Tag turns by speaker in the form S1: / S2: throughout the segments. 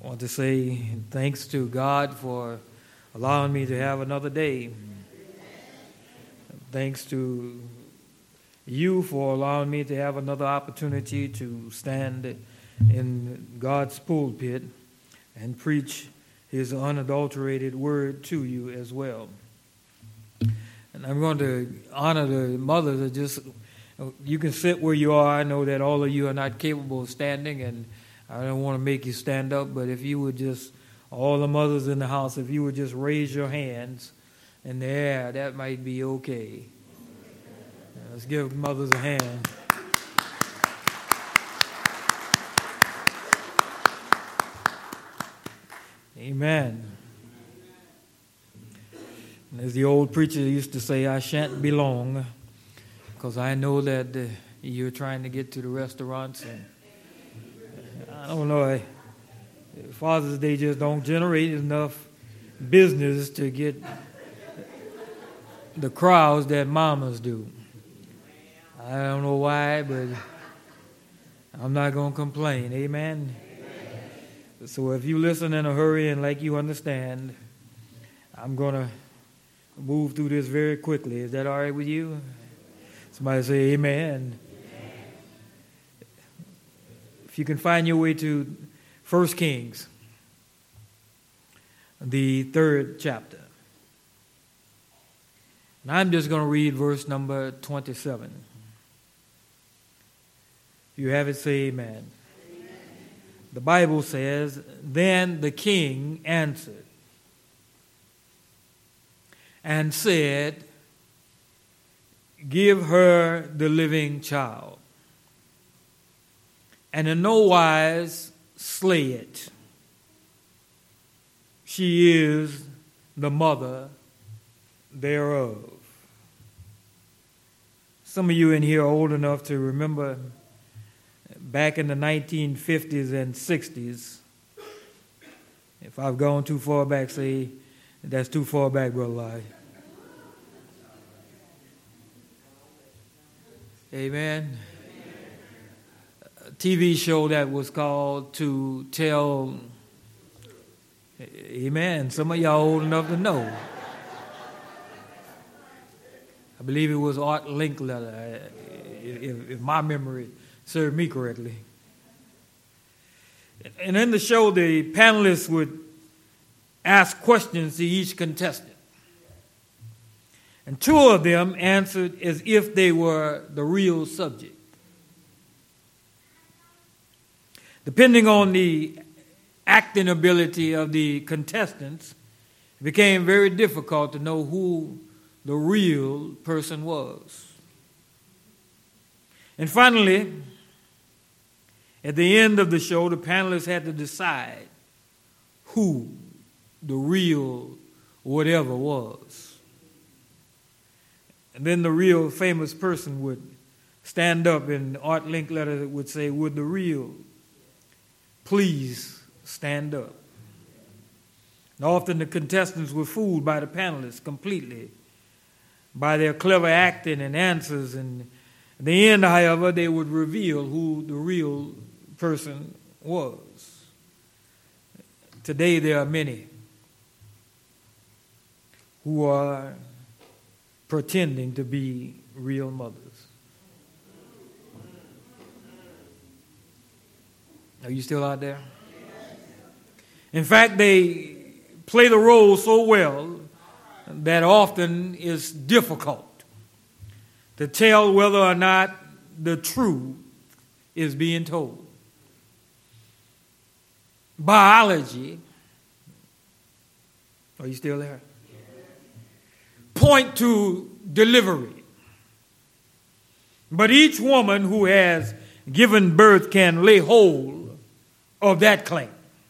S1: I want to say thanks to God for allowing me to have another day. Thanks to you for allowing me to have another opportunity to stand in God's pulpit and preach His unadulterated word to you as well. And I'm going to honor the mothers that just, you can sit where you are. I know that all of you are not capable of standing, and I don't want to make you stand up, but if you would just, all the mothers in the house, if you would just raise your hands in the air, that might be okay. Let's give mothers a hand. Amen. And as the old preacher used to say, I shan't be long, because I know that you're trying to get to the restaurants, and I don't know, Father's Day just don't generate enough business to get the crowds that mamas do. I don't know why, but I'm not going to complain. Amen? So if you listen in a hurry and like you understand, I'm going to move through this very quickly. Is that all right with you? Somebody say amen. If you can find your way to 1 Kings, the 3rd chapter. And I'm just going to read verse number 27. If you have it, say amen. Amen. The Bible says, Then the king answered and said, Give her the living child, and in no wise slay it. She is the mother thereof. Some of you in here are old enough to remember back in the 1950s and 60s. If I've gone too far back, say, that's too far back, Brother Lai. Amen. A TV show that was called To Tell. Amen. Some of y'all old enough to know. I believe it was Art Linkletter, if my memory served me correctly. And in the show, the panelists would ask questions to each contestant. And 2 of them answered as if they were the real subject. Depending on the acting ability of the contestants, it became very difficult to know who the real person was. And finally, at the end of the show, the panelists had to decide who the real whatever was. And then the real famous person would stand up, and Art Linkletter would say, Would the real please stand up? And often the contestants were fooled by the panelists completely, by their clever acting and answers. And at the end, however, they would reveal who the real person was. Today, there are many who are pretending to be real mothers. Are you still out there? In fact, they play the role so well that often it's difficult to tell whether or not the truth is being told. Biology, are you still there? Point to delivery. But each woman who has given birth can lay hold of that claim.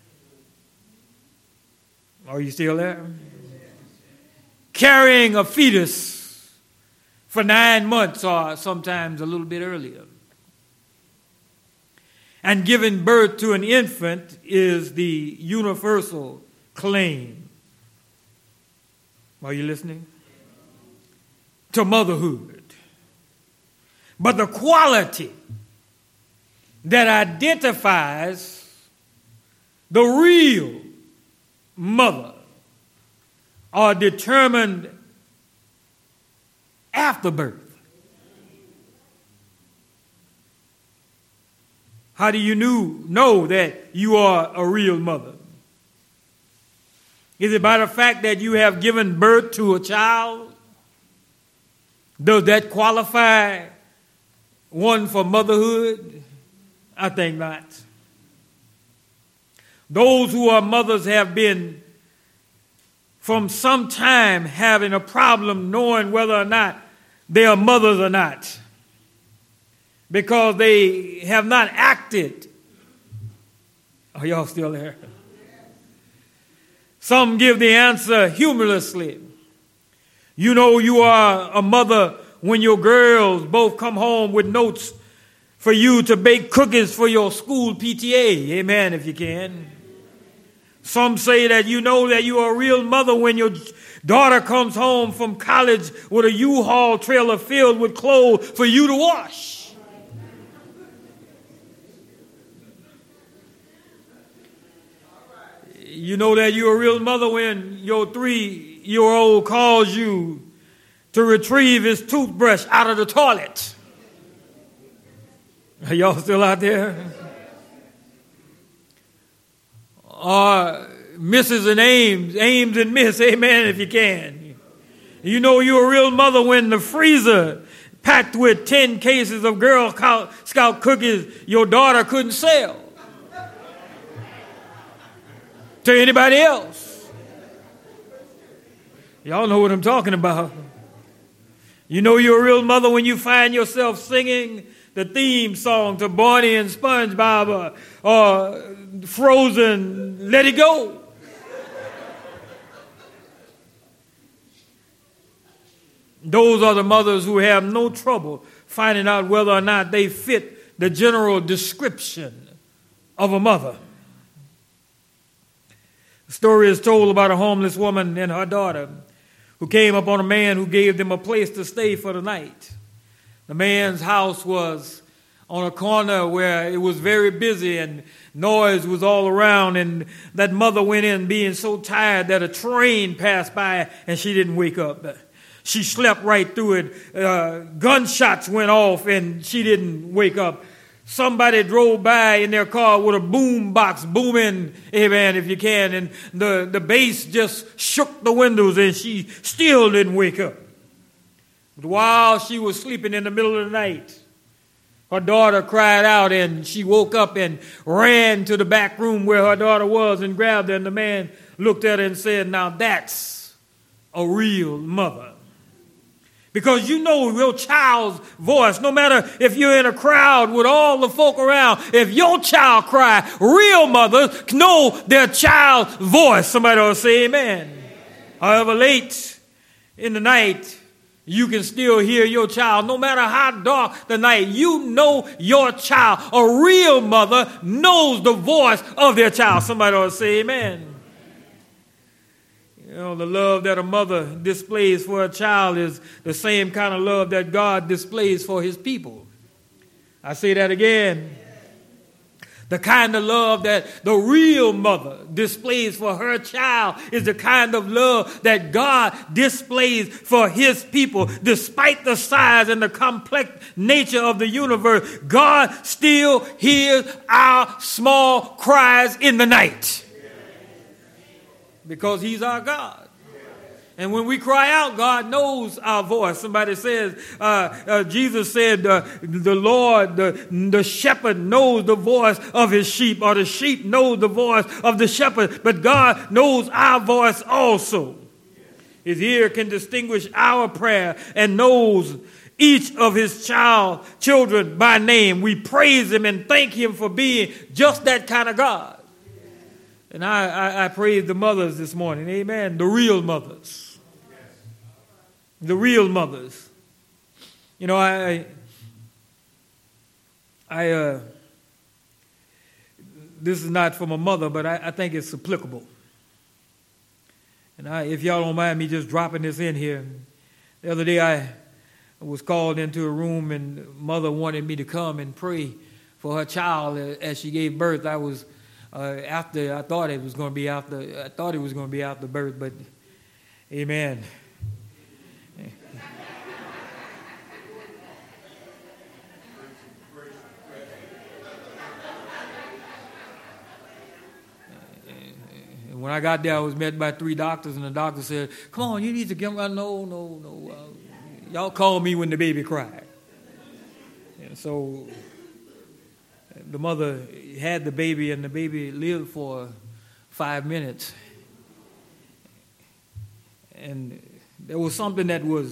S1: Are you still there? Carrying a fetus for 9 months or sometimes a little bit earlier, and giving birth to an infant is the universal claim. Are you listening? To motherhood. But the quality that identifies The real mother are determined after birth. How do you know that you are a real mother? Is it by the fact that you have given birth to a child? Does that qualify one for motherhood? I think not. Those who are mothers have been from some time having a problem knowing whether or not they are mothers or not, because they have not acted. Are y'all still there? Some give the answer humorously. You know you are a mother when your girls both come home with notes for you to bake cookies for your school PTA. Amen, if you can. Some say that you know that you are a real mother when your daughter comes home from college with a U-Haul trailer filled with clothes for you to wash. You know that you're a real mother when your 3-year-old calls you to retrieve his toothbrush out of the toilet. Are y'all still out there? Or Mrs. and Ames and Miss, amen, if you can. You know you're a real mother when the freezer packed with 10 cases of Girl Scout cookies your daughter couldn't sell to anybody else. Y'all know what I'm talking about. You know you're a real mother when you find yourself singing the theme song to Barney and SpongeBob or Frozen, Let It Go. Those are the mothers who have no trouble finding out whether or not they fit the general description of a mother. The story is told about a homeless woman and her daughter who came upon a man who gave them a place to stay for the night. The man's house was on a corner where it was very busy and noise was all around, and that mother went in being so tired that a train passed by and she didn't wake up. She slept right through it. Gunshots went off and she didn't wake up. Somebody drove by in their car with a boom box booming, amen, if you can, and the bass just shook the windows and she still didn't wake up. But while she was sleeping in the middle of the night, her daughter cried out and she woke up and ran to the back room where her daughter was and grabbed her, and the man looked at her and said, "Now that's a real mother." Because you know your child's voice, no matter if you're in a crowd with all the folk around, if your child cry, real mothers know their child's voice. Somebody will say amen. However late in the night, you can still hear your child. No matter how dark the night, you know your child. A real mother knows the voice of their child. Somebody will say amen. You know, the love that a mother displays for a child is the same kind of love that God displays for his people. I say that again. The kind of love that the real mother displays for her child is the kind of love that God displays for his people. Despite the size and the complex nature of the universe, God still hears our small cries in the night. Because he's our God. And when we cry out, God knows our voice. Somebody says, Jesus said, the Lord, the shepherd knows the voice of his sheep, or the sheep knows the voice of the shepherd, but God knows our voice also. His ear can distinguish our prayer and knows each of his children by name. We praise him and thank him for being just that kind of God. And I praise the mothers this morning. Amen. The real mothers. The real mothers. You know, this is not from a mother, but I think it's applicable. And if y'all don't mind me just dropping this in here. The other day I was called into a room and mother wanted me to come and pray for her child as she gave birth. I was after I thought it was going to be after birth, but amen. And when I got there, I was met by 3 doctors, and the doctor said, "Come on, you need to get around." No. Y'all call me when the baby cried. And so the mother had the baby, and the baby lived for 5 minutes. And there was something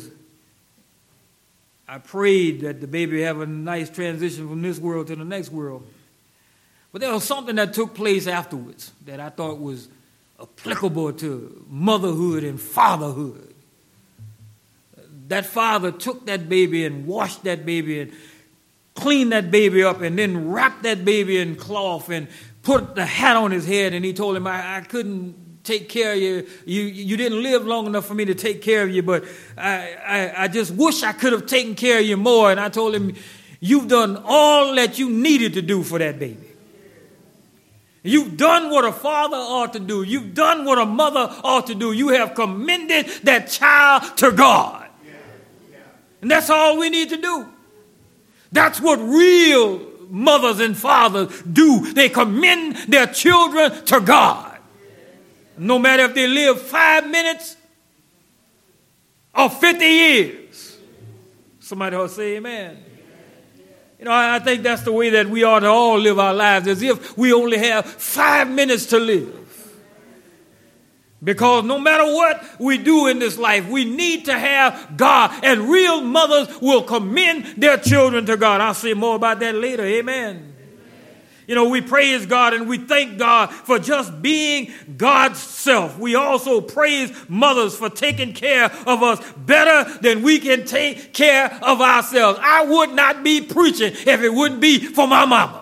S1: I prayed that the baby have a nice transition from this world to the next world. But there was something that took place afterwards that I thought was applicable to motherhood and fatherhood. That father took that baby and washed that baby and cleaned that baby up and then wrapped that baby in cloth and put the hat on his head, and he told him, I couldn't take care of you. You didn't live long enough for me to take care of you, but I just wish I could have taken care of you more. And I told him, you've done all that you needed to do for that baby. You've done what a father ought to do. You've done what a mother ought to do. You have commended that child to God. And that's all we need to do. That's what real mothers and fathers do. They commend their children to God. No matter if they live 5 minutes or 50 years. Somebody ought to say amen. You know, I think that's the way that we ought to all live our lives, as if we only have 5 minutes to live. Because no matter what we do in this life, we need to have God. And real mothers will commend their children to God. I'll say more about that later. Amen. You know, we praise God and we thank God for just being God's self. We also praise mothers for taking care of us better than we can take care of ourselves. I would not be preaching if it wouldn't be for my mama.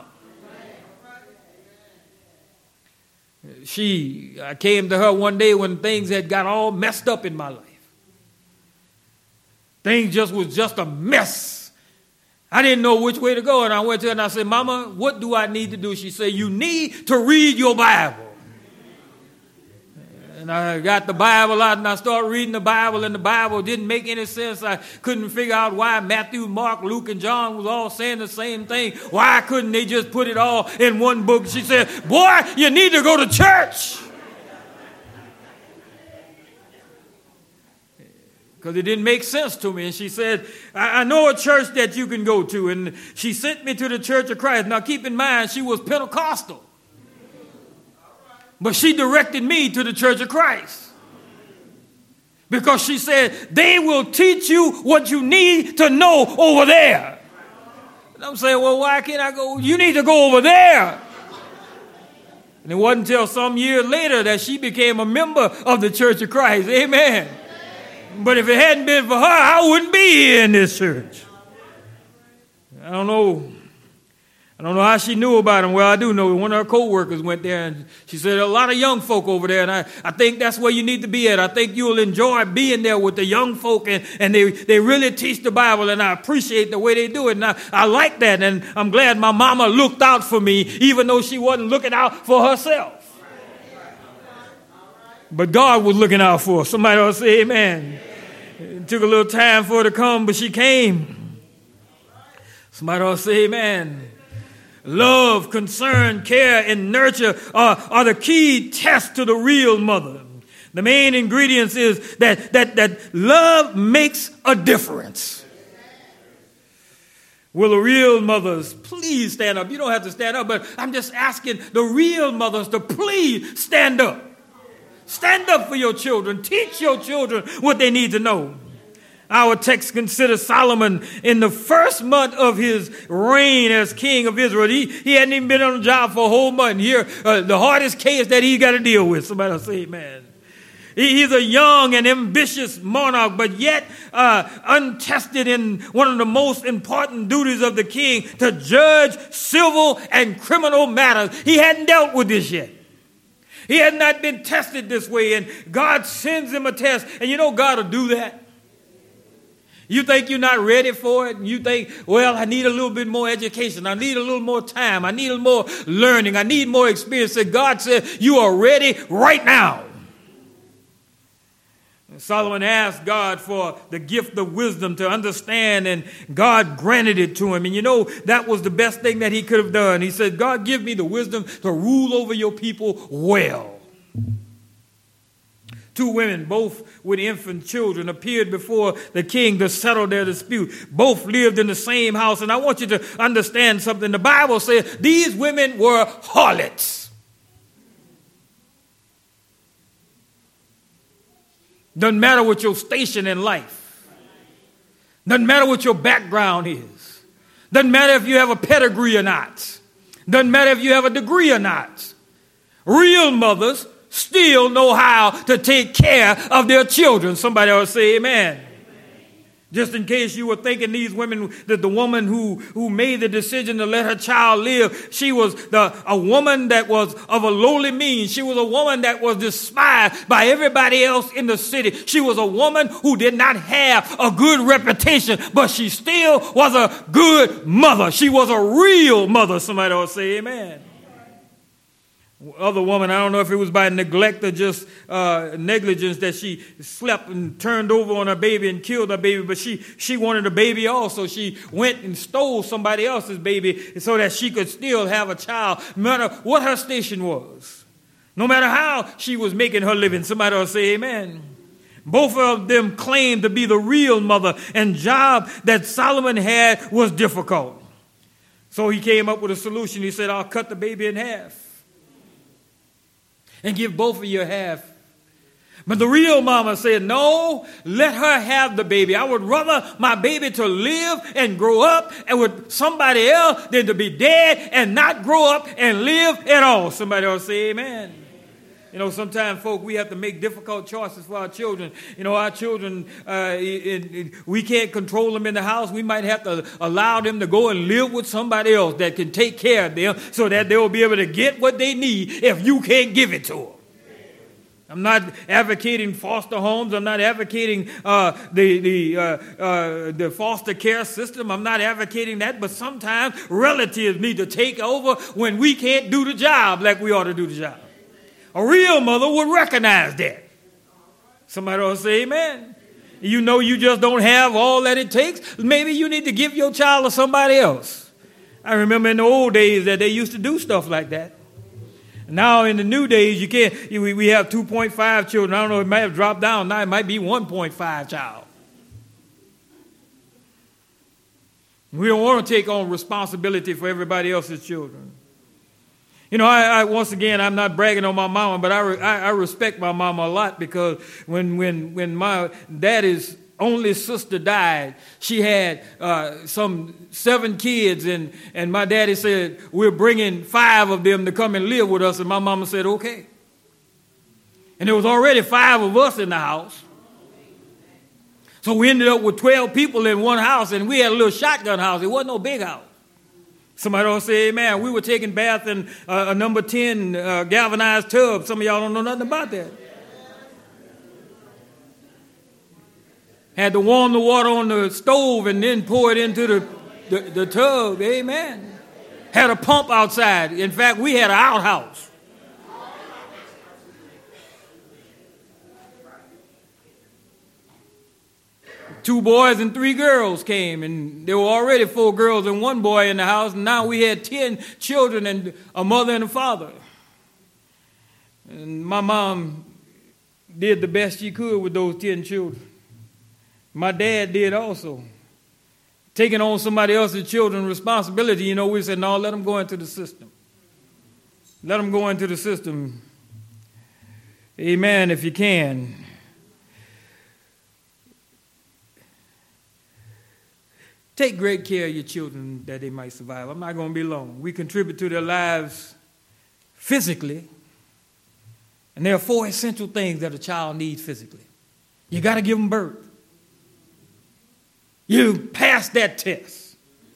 S1: I came to her one day when things had got all messed up in my life. Things was just a mess. I didn't know which way to go, and I went to her and I said, "Mama, what do I need to do?" She said, "You need to read your Bible." And I got the Bible out and I started reading the Bible, and the Bible didn't make any sense. I couldn't figure out why Matthew, Mark, Luke, and John was all saying the same thing. Why couldn't they just put it all in one book? She said, "Boy, you need to go to church." Because it didn't make sense to me. And she said, I know a church that you can go to. And she sent me to the Church of Christ. Now keep in mind, she was Pentecostal. But she directed me to the Church of Christ. Because she said, they will teach you what you need to know over there. And I'm saying, well, why can't I go? You need to go over there. And it wasn't until some years later that she became a member of the Church of Christ. Amen. But if it hadn't been for her, I wouldn't be here in this church. I don't know how she knew about him. Well, I do know one of her co-workers went there, and she said, a lot of young folk over there, and I think that's where you need to be at. I think you'll enjoy being there with the young folk, and they really teach the Bible, and I appreciate the way they do it, and I like that, and I'm glad my mama looked out for me, even though she wasn't looking out for herself. But God was looking out for her. Somebody else say amen. It took a little time for her to come, but she came. Somebody else say amen. Love, concern, care, and nurture are the key tests to the real mother. The main ingredients is that love makes a difference. Will the real mothers please stand up? You don't have to stand up, but I'm just asking the real mothers to please stand up. Stand up for your children. Teach your children what they need to know. Our text considers Solomon in the first month of his reign as king of Israel. He hadn't even been on the job for a whole month. Here, the hardest case that he got to deal with. Somebody will say amen. He's a young and ambitious monarch, but yet untested in one of the most important duties of the king, to judge civil and criminal matters. He hadn't dealt with this yet. He had not been tested this way, and God sends him a test. And you know God will do that. You think you're not ready for it? And you think, well, I need a little bit more education. I need a little more time. I need a little more learning. I need more experience. And God said, you are ready right now. Solomon asked God for the gift of wisdom to understand, and God granted it to him. And you know, that was the best thing that he could have done. He said, God, give me the wisdom to rule over your people well. Two women, both with infant children, appeared before the king to settle their dispute. Both lived in the same house. And I want you to understand something. The Bible says these women were harlots. Doesn't matter what your station in life. Doesn't matter what your background is. Doesn't matter if you have a pedigree or not. Doesn't matter if you have a degree or not. Real mothers still know how to take care of their children. Somebody ought to say amen. Just in case you were thinking these women, that the woman who made the decision to let her child live, she was a woman that was of a lowly means. She was a woman that was despised by everybody else in the city. She was a woman who did not have a good reputation, but she still was a good mother. She was a real mother. Somebody ought to say amen. Other woman, I don't know if it was by neglect or just negligence that she slept and turned over on her baby and killed her baby, but she wanted a baby also. She went and stole somebody else's baby so that she could still have a child, no matter what her station was. No matter how she was making her living. Somebody will say amen. Both of them claimed to be the real mother, and job that Solomon had was difficult. So he came up with a solution. He said, I'll cut the baby in half and give both of you half. But the real mama said, no, let her have the baby. I would rather my baby to live and grow up and with somebody else than to be dead and not grow up and live at all. Somebody else say amen. You know, sometimes, folk, we have to make difficult choices for our children. You know, our children, we can't control them in the house. We might have to allow them to go and live with somebody else that can take care of them so that they will be able to get what they need if you can't give it to them. I'm not advocating foster homes. I'm not advocating the foster care system. I'm not advocating that. But sometimes relatives need to take over when we can't do the job like we ought to do the job. A real mother would recognize that. Somebody will say amen. You know you just don't have all that it takes. Maybe you need to give your child to somebody else. I remember in the old days that they used to do stuff like that. Now in the new days, you can't. We have 2.5 children. I don't know, it might have dropped down. Now it might be 1.5 child. We don't want to take on responsibility for everybody else's children. You know, I once again, I'm not bragging on my mama, but I respect my mama a lot because when my daddy's only sister died, she had some 7 kids, and my daddy said, we're bringing 5 of them to come and live with us, and my mama said, okay. And there was already 5 of us in the house. So we ended up with 12 people in one house, and we had a little shotgun house. It wasn't no big house. Somebody will say, amen. We were taking baths in a number 10 galvanized tub. Some of y'all don't know nothing about that. Had to warm the water on the stove and then pour it into the tub. Amen. Had a pump outside. In fact, we had an outhouse. Two boys and 3 girls came, and there were already 4 girls and 1 boy in the house, and now we had 10 children and a mother and a father. And my mom did the best she could with those 10 children. My dad did also. Taking on somebody else's children's responsibility, you know, we said, no, let them go into the system. Let them go into the system. Amen, if you can. Take great care of your children that they might survive. I'm not going to be long. We contribute to their lives physically. And there are 4 essential things that a child needs physically. You got to give them birth. You pass that test.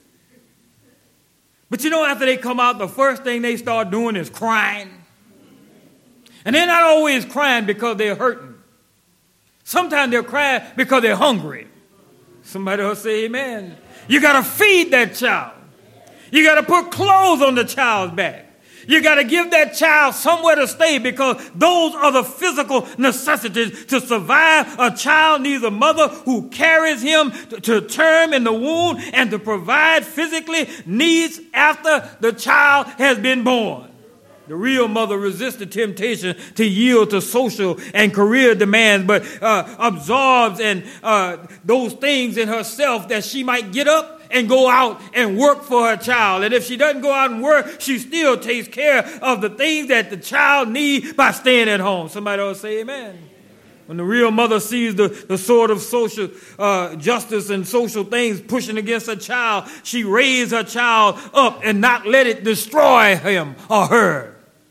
S1: But you know, after they come out, the first thing they start doing is crying. And they're not always crying because they're hurting. Sometimes they're crying because they're hungry. Somebody else say amen. You got to feed that child. You got to put clothes on the child's back. You got to give that child somewhere to stay, because those are the physical necessities to survive. A child needs a mother who carries him to term in the womb and to provide physically needs after the child has been born. The real mother resists the temptation to yield to social and career demands, but absorbs those things in herself that she might get up and go out and work for her child. And if she doesn't go out and work, she still takes care of the things that the child needs by staying at home. Somebody else say amen. When the real mother sees the sword of social justice and social things pushing against her child, she raises her child up and not let it destroy him or her.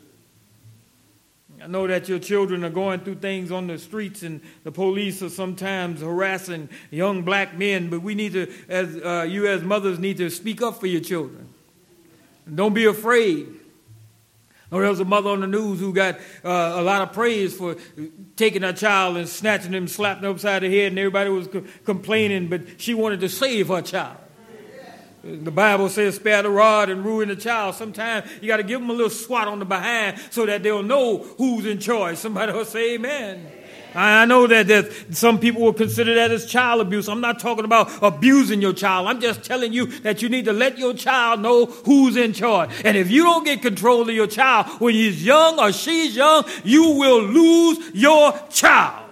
S1: I know that your children are going through things on the streets, and the police are sometimes harassing young black men, but we need to, as mothers, need to speak up for your children. Don't be afraid. There was a mother on the news who got a lot of praise for taking her child and snatching him, slapping him upside the head, and everybody was complaining, but she wanted to save her child. The Bible says, spare the rod and ruin the child. Sometimes you got to give them a little swat on the behind so that they'll know who's in charge. Somebody will say amen. I know that some people will consider that as child abuse. I'm not talking about abusing your child. I'm just telling you that you need to let your child know who's in charge. And if you don't get control of your child when he's young or she's young, you will lose your child.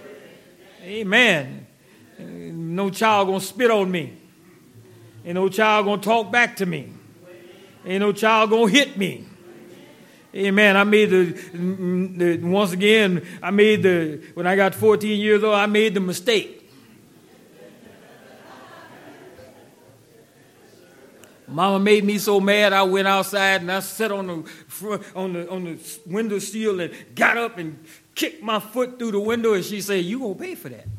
S1: Amen. No child going to spit on me. Ain't no child going to talk back to me. Ain't no child going to hit me. Amen. I made when I got 14 years old, I made the mistake. Mama made me so mad, I went outside and I sat on the window sill and got up and kicked my foot through the window, and she said, "You going to pay for that.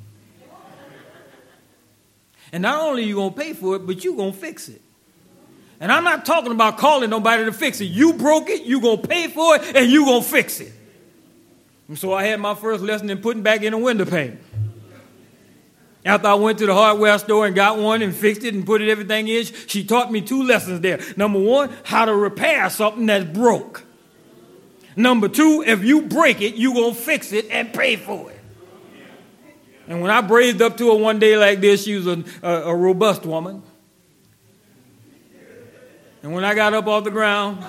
S1: And not only are you going to pay for it, but you're going to fix it." And I'm not talking about calling nobody to fix it. You broke it, you're going to pay for it, and you're going to fix it. And so I had my first lesson in putting back in a window pane. After I went to the hardware store and got one and fixed it and put everything in, she taught me 2 lessons there. Number 1, how to repair something that's broke. Number 2, if you break it, you're going to fix it and pay for it. And when I braved up to her one day like this, she was a robust woman. And when I got up off the ground,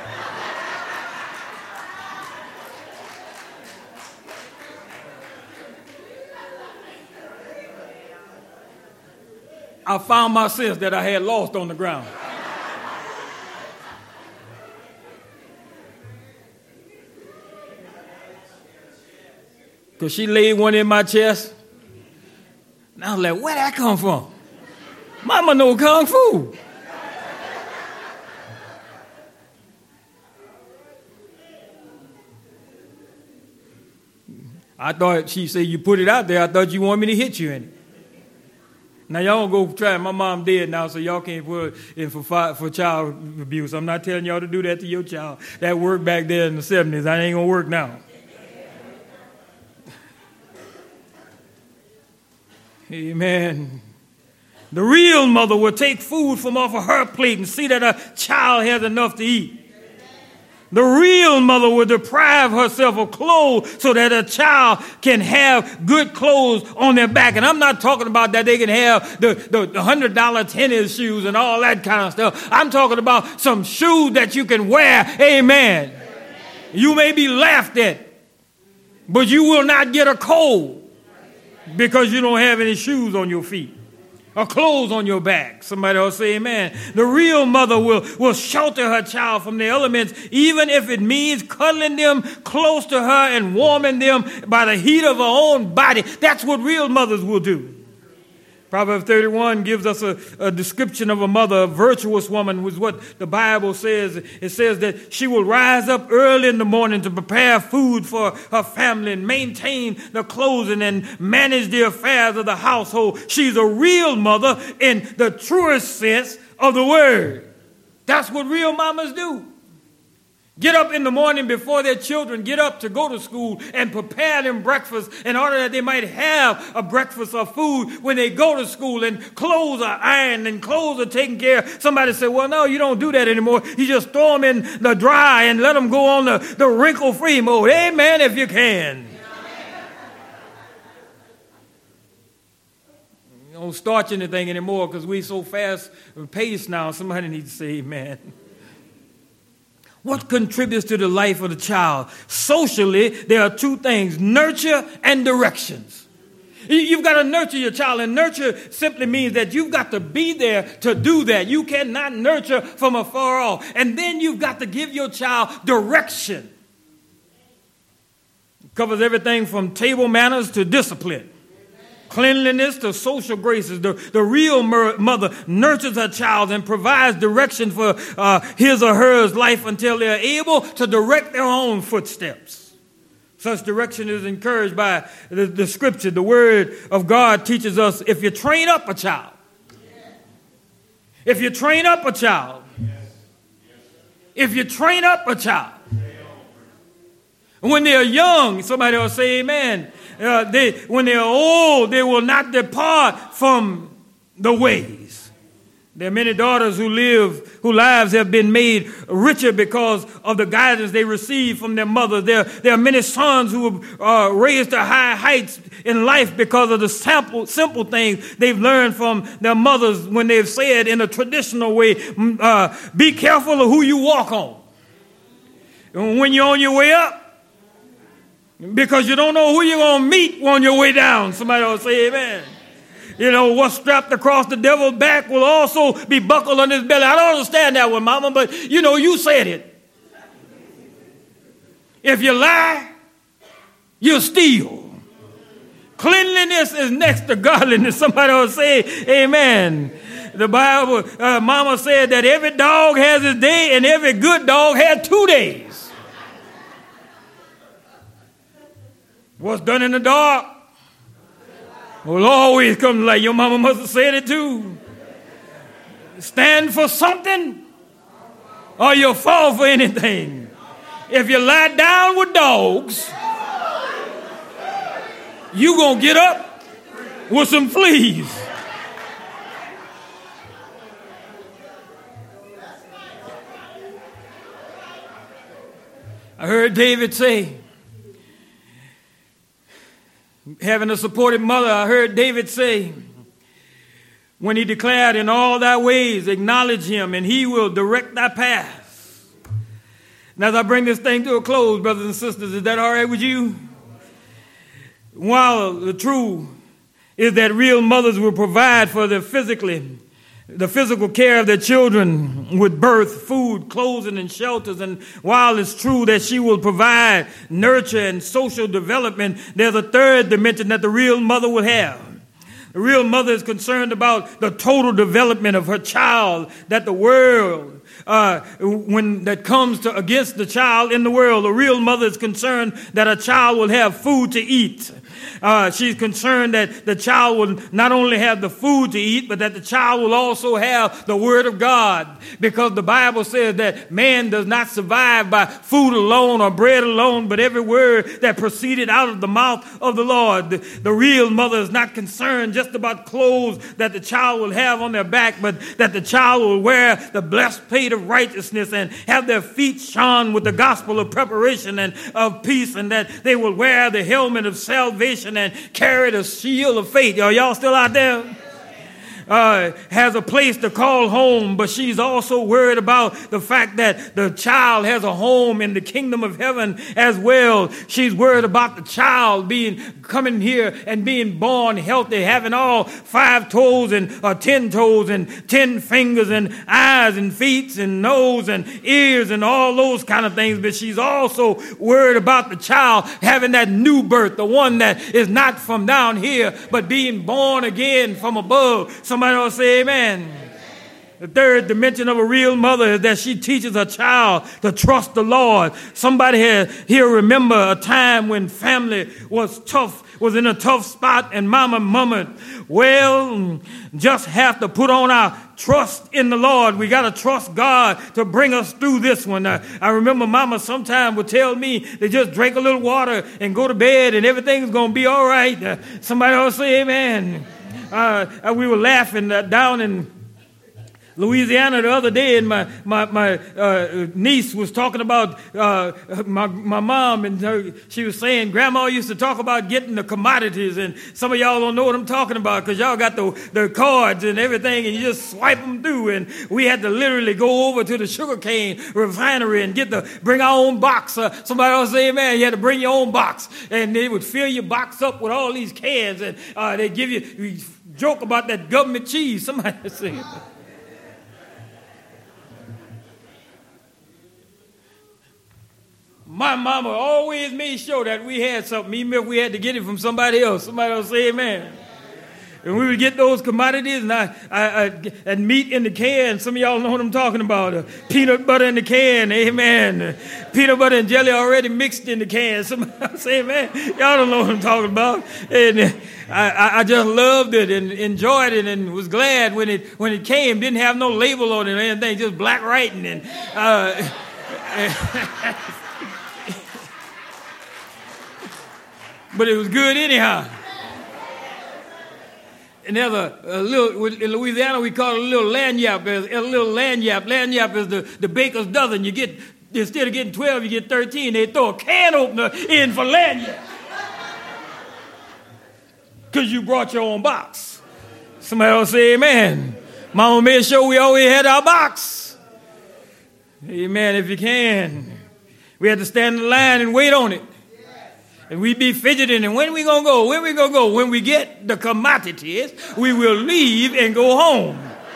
S1: I found my sense that I had lost on the ground. Because she laid one in my chest. And I was like, where'd that come from? Mama know kung fu. I thought she said, "You put it out there. I thought you wanted me to hit you in it." Now, y'all don't go try. My mom dead now, so y'all can't put in for child abuse. I'm not telling y'all to do that to your child. That worked back there in the 70s. That ain't going to work now. Amen. The real mother will take food from off of her plate and see that her child has enough to eat. The real mother will deprive herself of clothes so that a child can have good clothes on their back. And I'm not talking about that they can have the $100 tennis shoes and all that kind of stuff. I'm talking about some shoes that you can wear. Amen. You may be laughed at, but you will not get a cold because you don't have any shoes on your feet or clothes on your back. Somebody else say amen. The real mother will shelter her child from the elements, even if it means cuddling them close to her and warming them by the heat of her own body. That's what real mothers will do. Proverbs 31 gives us a description of a mother, a virtuous woman, was what the Bible says. It says that she will rise up early in the morning to prepare food for her family and maintain the clothing and manage the affairs of the household. She's a real mother in the truest sense of the word. That's what real mamas do. Get up in the morning before their children get up to go to school and prepare them breakfast in order that they might have a breakfast or food when they go to school, and clothes are ironed and clothes are taken care of. Somebody said, well, no, you don't do that anymore. You just throw them in the dry and let them go on the wrinkle-free mode. Amen, if you can. You don't starch anything anymore because we so fast paced now. Somebody needs to say amen. What contributes to the life of the child? Socially, there are two things: nurture and directions. You've got to nurture your child, and nurture simply means that you've got to be there to do that. You cannot nurture from afar off. And then you've got to give your child direction. It covers everything from table manners to discipline. Cleanliness to social graces. The real mother nurtures her child and provides direction for his or her life until they are able to direct their own footsteps. Such direction is encouraged by the scripture. The word of God teaches us, if you train up a child, if you train up a child, if you train up a child, when they're young, somebody will say amen. When they're old, they will not depart from the ways. There are many daughters whose lives have been made richer because of the guidance they receive from their mother. There are many sons who have raised to high heights in life because of the simple things they've learned from their mothers when they've said in a traditional way, be careful of who you walk on. When you're on your way up, because you don't know who you're going to meet on your way down. Somebody will say amen. You know, what's strapped across the devil's back will also be buckled on his belly. I don't understand that one, Mama, but you know, you said it. If you lie, you steal. Cleanliness is next to godliness. Somebody will say amen. The Bible, Mama said that every dog has his day and every good dog had 2 days. What's done in the dark will always come to light. Your mama must have said it too. Stand for something or you'll fall for anything. If you lie down with dogs, you're going to get up with some fleas. I heard David say, having a supportive mother, I heard David say, when he declared, in all thy ways acknowledge him and he will direct thy paths. And as I bring this thing to a close, brothers and sisters, is that all right with you? While the truth is that real mothers will provide for the physical care of their children with birth, food, clothing, and shelters. And while it's true that she will provide nurture and social development, there's a third dimension that the real mother will have. The real mother is concerned about the total development of her child, that the world, when that comes to against the child in the world, the real mother is concerned that a child will have food to eat. She's concerned that the child will not only have the food to eat, but that the child will also have the word of God. Because the Bible says that man does not survive by food alone or bread alone, but every word that proceeded out of the mouth of the Lord. The real mother is not concerned just about clothes that the child will have on their back, but that the child will wear the blessed plate of righteousness and have their feet shone with the gospel of preparation and of peace, and that they will wear the helmet of salvation and carry the shield of faith. Are y'all still out there? Has a place to call home, but she's also worried about the fact that the child has a home in the kingdom of heaven as well. She's worried about the child coming here and being born healthy, having all 5 toes and 10 toes and 10 fingers and eyes and feet and nose and ears and all those kind of things. But she's also worried about the child having that new birth, the one that is not from down here, but being born again from above. Somebody will say amen. The third dimension of a real mother is that she teaches her child to trust the Lord. Somebody here remember a time when family was in a tough spot, and mama murmured, well, just have to put on our trust in the Lord. We got to trust God to bring us through this one. I remember mama sometime would tell me to just drink a little water and go to bed and everything's going to be all right. Somebody else say amen. We were laughing down in Louisiana the other day, and my niece was talking about my mom, and she was saying Grandma used to talk about getting the commodities, and some of y'all don't know what I'm talking about because y'all got the cards and everything, and you just swipe them through, and we had to literally go over to the sugarcane refinery and bring our own box. Somebody else say, man, you had to bring your own box, and they would fill your box up with all these cans, and they give you, we joke about that government cheese. Somebody say it. My mama always made sure that we had something, even if we had to get it from somebody else. Somebody else say amen. And we would get those commodities and meat in the can. Some of y'all know what I'm talking about. Peanut butter in the can, amen. Peanut butter and jelly already mixed in the can. Somebody else say amen. Y'all don't know what I'm talking about. And I just loved it and enjoyed it and was glad when it came. Didn't have no label on it or anything, just black writing. And but it was good anyhow. And there's a little, in Louisiana we call it a little lanyap. A little lanyap. Lanyap is the baker's dozen. Instead of getting 12, you get 13. They throw a can opener in for lanyap. Because you brought your own box. Somebody else say amen. Mama made sure we always had our box. Amen, if you can. We had to stand in line and wait on it. And we'd be fidgeting, and when we going to go? When we going to go? When we get the commodities, we will leave and go home.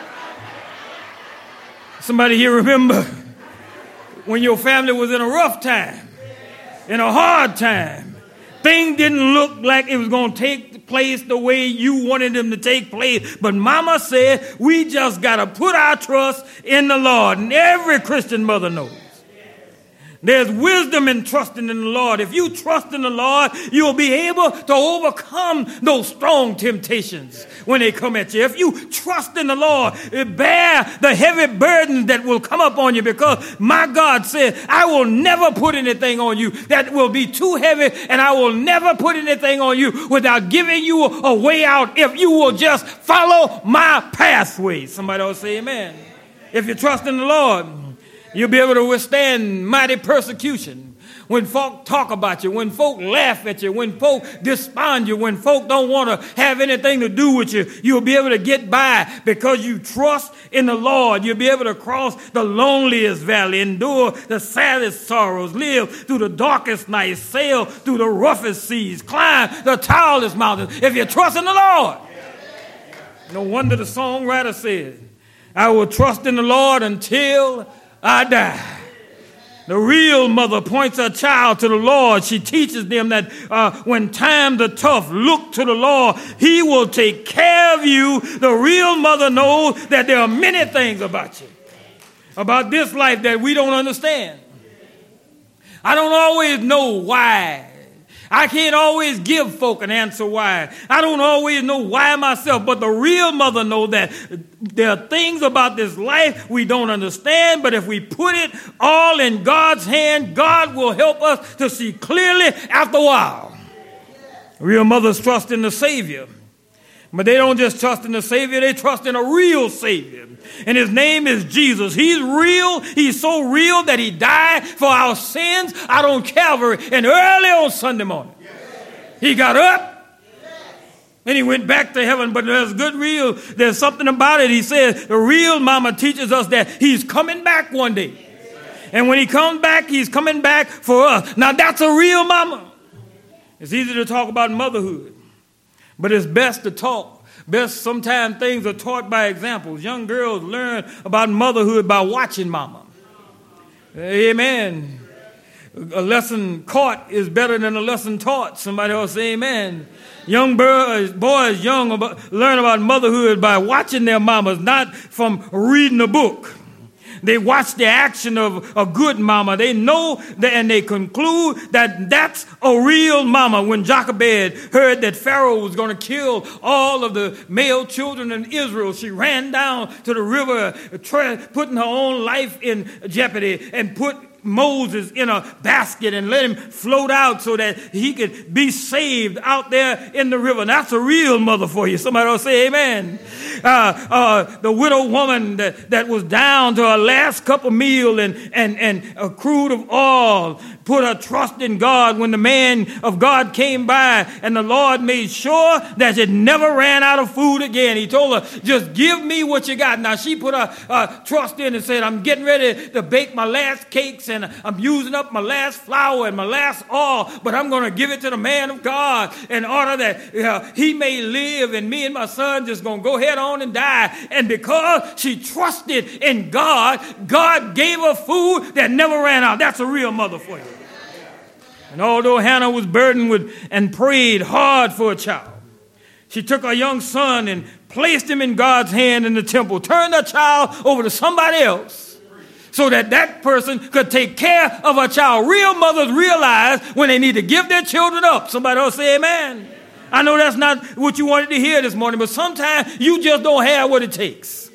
S1: Somebody here remember when your family was in a rough time, in a hard time, things didn't look like it was going to take place the way you wanted them to take place. But mama said, we just got to put our trust in the Lord. And every Christian mother knows. There's wisdom in trusting in the Lord. If you trust in the Lord, you'll be able to overcome those strong temptations when they come at you. If you trust in the Lord, bear the heavy burdens that will come up on you, because my God said, I will never put anything on you that will be too heavy, and I will never put anything on you without giving you a way out if you will just follow my pathway. Somebody else say amen. If you trust in the Lord, you'll be able to withstand mighty persecution. When folk talk about you, when folk laugh at you, when folk despond you, when folk don't want to have anything to do with you, you'll be able to get by because you trust in the Lord. You'll be able to cross the loneliest valley, endure the saddest sorrows, live through the darkest nights, sail through the roughest seas, climb the tallest mountains. If you trust in the Lord. No wonder the songwriter said, I will trust in the Lord until I die. The real mother points her child to the Lord. She teaches them that when times are tough, look to the Lord. He will take care of you. The real mother knows that there are many things about you, about this life that we don't understand. I don't always know why. I can't always give folk an answer why. I don't always know why myself, but the real mother knows that there are things about this life we don't understand, but if we put it all in God's hand, God will help us to see clearly after a while. Real mothers trust in the Savior. But they don't just trust in the Savior, they trust in a real Savior. And his name is Jesus. He's real. He's so real that he died for our sins out on Calvary and early on Sunday morning. He got up and he went back to heaven. But there's something about it. He says the real mama teaches us that he's coming back one day. And when he comes back, he's coming back for us. Now that's a real mama. It's easy to talk about motherhood. But it's best to talk. Sometimes things are taught by examples. Young girls learn about motherhood by watching mama. Amen. a lesson caught is better than a lesson taught. Somebody else say amen. Young boys learn about motherhood by watching their mamas, not from reading a book. They watch the action of a good mama. They know that, and they conclude that that's a real mama. When Jochebed heard that Pharaoh was going to kill all of the male children in Israel, she ran down to the river, putting her own life in jeopardy, and put Moses in a basket and let him float out so that he could be saved out there in the river. That's a real mother for you. Somebody else say amen. The widow woman that was down to her last cup of meal and a crude of oil put her trust in God when the man of God came by, and the Lord made sure that it never ran out of food again. He told her, just give me what you got. Now she put her trust in and said, I'm getting ready to bake my last cakes, and I'm using up my last flour and my last oil, but I'm going to give it to the man of God in order that he may live, and me and my son just going to go head on and die. And because she trusted in God, God gave her food that never ran out. That's a real mother for you. And although Hannah was burdened with and prayed hard for a child, she took her young son and placed him in God's hand in the temple, turned her child over to somebody else so that person could take care of her child. Real mothers realize when they need to give their children up. Somebody else say amen. I know that's not what you wanted to hear this morning, but sometimes you just don't have what it takes.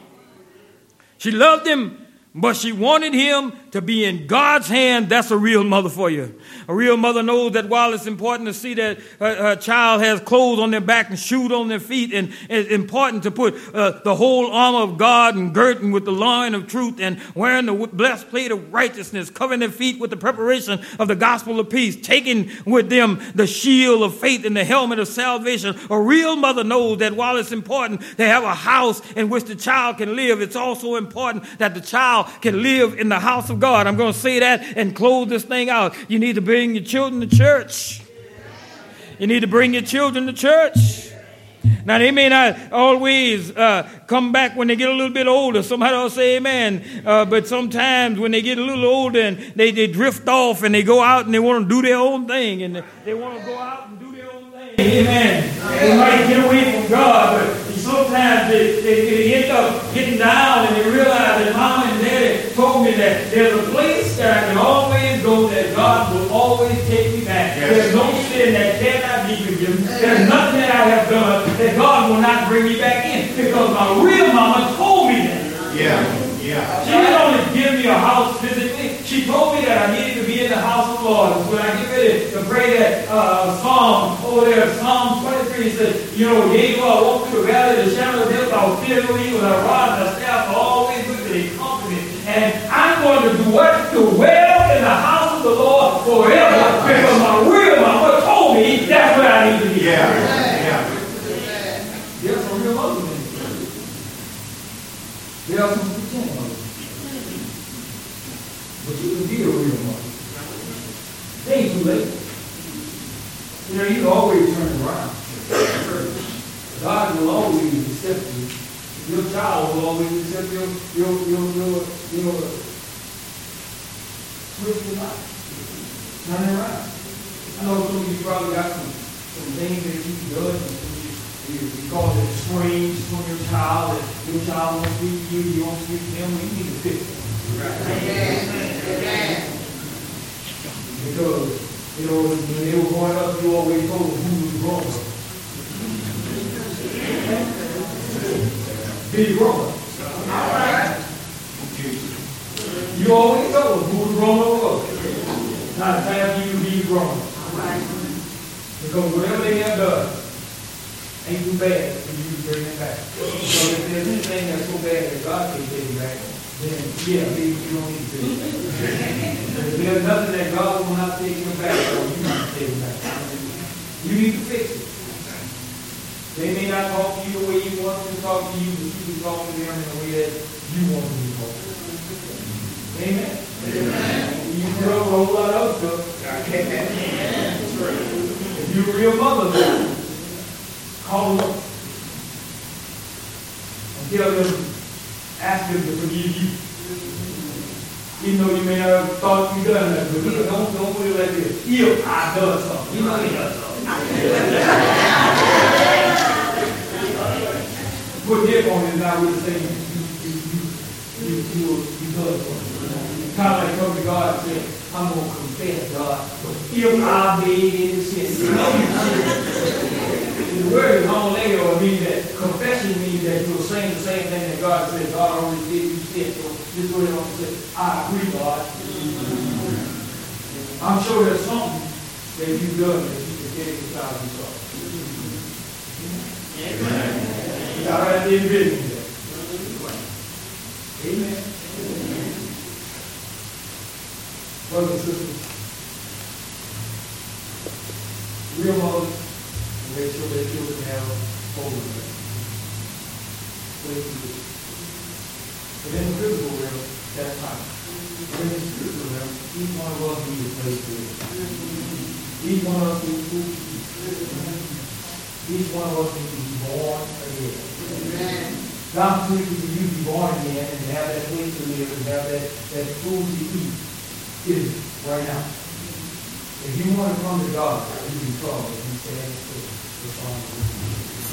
S1: She loved him, but she wanted him to be in God's hand. That's a real mother for you. A real mother knows that while it's important to see that her child has clothes on their back and shoes on their feet, and it's important to put the whole armor of God and girding with the loin of truth and wearing the blessed plate of righteousness, covering their feet with the preparation of the gospel of peace, taking with them the shield of faith and the helmet of salvation. A real mother knows that while it's important to have a house in which the child can live, it's also important that the child can live in the house of God. I'm going to say that and close this thing out. You need to bring your children to church. You need to bring your children to church. Now, they may not always come back when they get a little bit older. Somebody will say amen. But sometimes when they get a little older and they drift off and they go out and they want to do their own thing, and they want to go out and do their own thing. Amen. They might get away from God, but sometimes they end up getting down and they realize that Mama and Daddy told me that there's a place that I can always go, that God will always take me back. Yeah. There's no sin that cannot be forgiven. There's nothing that I have done that God will not bring me back in, because my real mama told me that. Yeah. She didn't only give me a house physically. She told me that I needed to be in the house of the Lord. When I get ready to pray that psalm over there, Psalm 23 says, yea, though I walk through the valley of the shadow of death, I will fear no evil. Thy rod and thy staff are always with me. They comfort me. And I'm going to do what? To dwell in the house of the Lord forever, because my real mama told me that's where I need to be. There's some real mother in there. There are some pretend mothers. But you can be a real mother. It ain't too late. You can always turn around. God will always accept you. Your child will always accept your twisted life. Turn around. I know some of you probably got some things that you've done. You call it strange from your child, that your child won't speak to you, you won't speak to them. We need to fix it. Right. Because, when they were growing up, you always told them who was grown up. Be grown up. All right. You always told them who was grown up was. Now it's time for you to be grown up. All right. Because whatever they have done ain't too bad for you to bring it back. So if there's anything that's so bad that God can take it back, then maybe you don't need to take it back. But if there's nothing that God will not take it back, so you have to take it back. You need to fix it. They may not talk to you the way you want them to talk to you, but you can talk to them in the way that you want them to talk to you. Amen? You can tell a whole lot of stuff. If you're a real mother, call them up and tell them, ask them to forgive you. Even though you may not have thought you done that, but don't put it like this. If I done something, you know he does something. Put if on it is not really saying you done something. Kind of like coming to God and saying, I'm going to confess, God, if I made any sin. The word is homolego. It means that confession means that you're saying the same thing that God said. God already did, you said. So this way on say, I agree, God. I'm sure there's something that you've done that you can get inside yourself. Amen. You got to be in business. Amen. Brothers and sisters, real mothers make sure their children have holiness. But in the physical realm, that's fine. But in the spiritual realm, each one of us needs a place to live. Each one of us needs food to eat. Each one of us needs to be born again. Amen. The opportunity for you to be born again and to have that place to live and have that food to eat is right now. If you want to come to God, you can come and He stands for the Son.